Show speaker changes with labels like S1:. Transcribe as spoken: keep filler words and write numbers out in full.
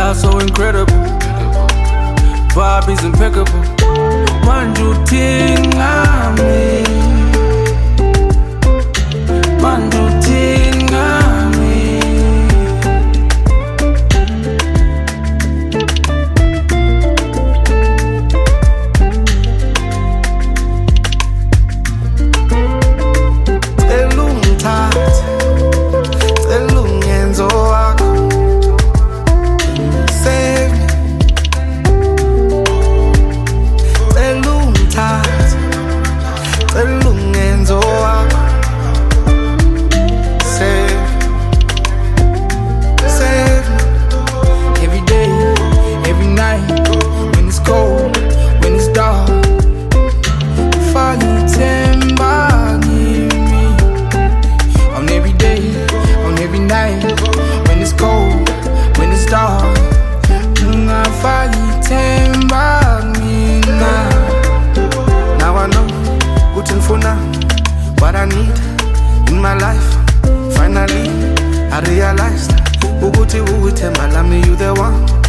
S1: Love so incredible, vibe is impeccable. Manju tingami, manju tingami. Elungthat, elungenzo wakho. Save me. Elungthat, elungenzo wakho. Save, save me. Every day, every night, when it's cold, when it's dark. Fanitemba me. On every day, on every night, when it's cold, when it's dark. Fanitemba me now. Now I know, looking for now, what I need in my life. Finally, I realized, Uguti Uguti Malami, you the one.